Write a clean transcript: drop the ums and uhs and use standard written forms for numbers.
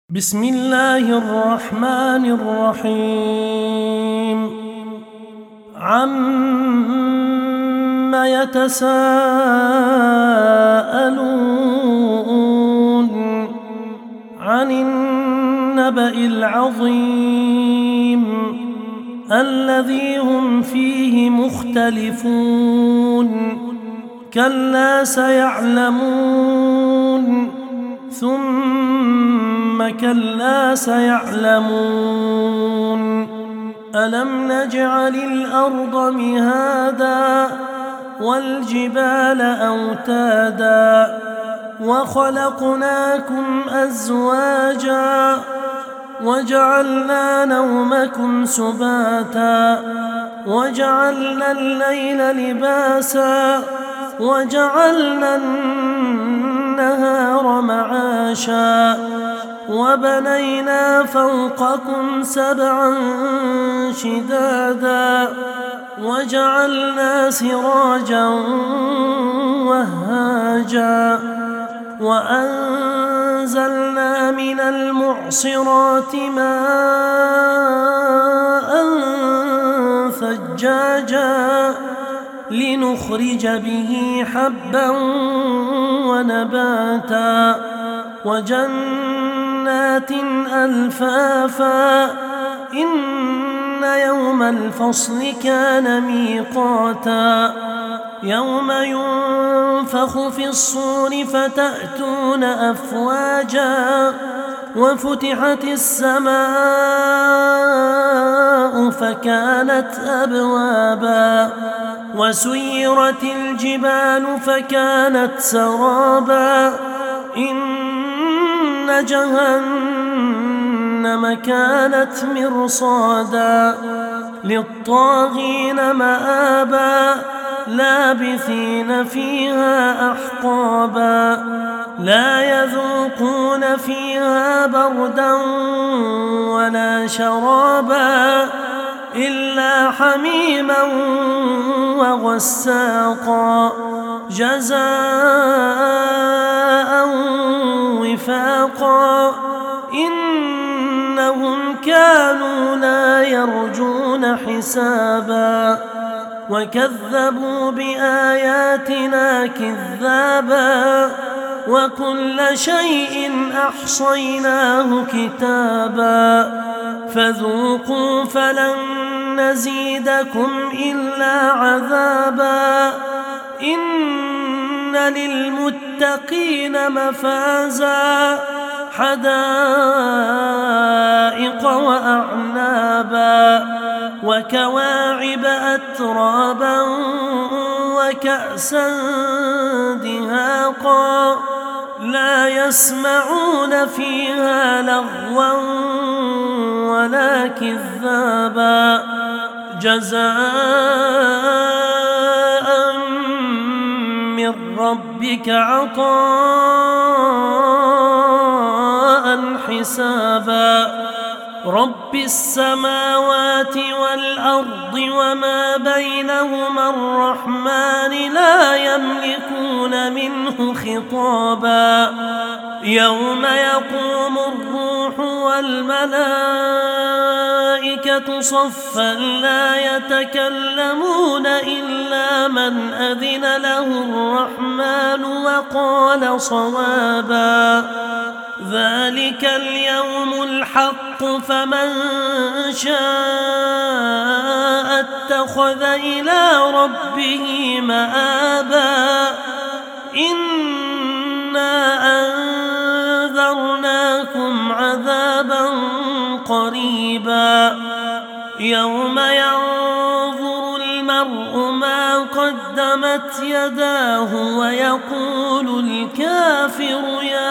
بسم الله الرحمن الرحيم عم يتساءلون عن النبأ العظيم الذي هم فيه مختلفون كلا سيعلمون ثم كلا سيعلمون ألم نجعل الأرض مهادا والجبال أوتادا وخلقناكم أزواجا وجعلنا نومكم سباتا وجعلنا الليل لباسا وجعلنا النهار معاشا وبنينا فوقكم سبعا شدادا وجعلنا سراجا وهاجا وأنزلنا من المعصرات ماء ثجاجا لنخرج به حبا ونباتا وجنات ألفافا إن يوم الفصل كان ميقاتا يوم ينفخ في الصور فتأتون أفواجا وفتحت السماء فكانت أبوابا وسيرت الجبال فكانت سرابا إن جهنم كانت مرصادا للطاغين مآبا لابثين فيها أحقابا لا يذوقون فيها بردا ولا شرابا إلا حميما وغساقا جزاء وفاقا إنهم كانوا لا يرجون حسابا وكذبوا بآياتنا كذابا وكل شيء أحصيناه كتابا فذوقوا فلن نزيدكم إلا عذابا إن للمتقين مفازا حدائق وأعنابا وكواعب أترابا وكأسا دهاقا لا يسمعون فيها لغوا ولا كذابا جزاء من ربك عطاء حسابا رب السماوات والأرض وما بينهما الرحمن لا يملكون منه خطابا يوم يقوم الروح والملائكة صفا لا يتكلمون إلا من أذن له الرحمن وقال صوابا ذلك اليوم الحق فمن شاء اتخذ إلى ربه مآبا إنا أنذرناكم عذابا قريبا يوم ينظر المرء ما قدمت يداه ويقول الكافر يا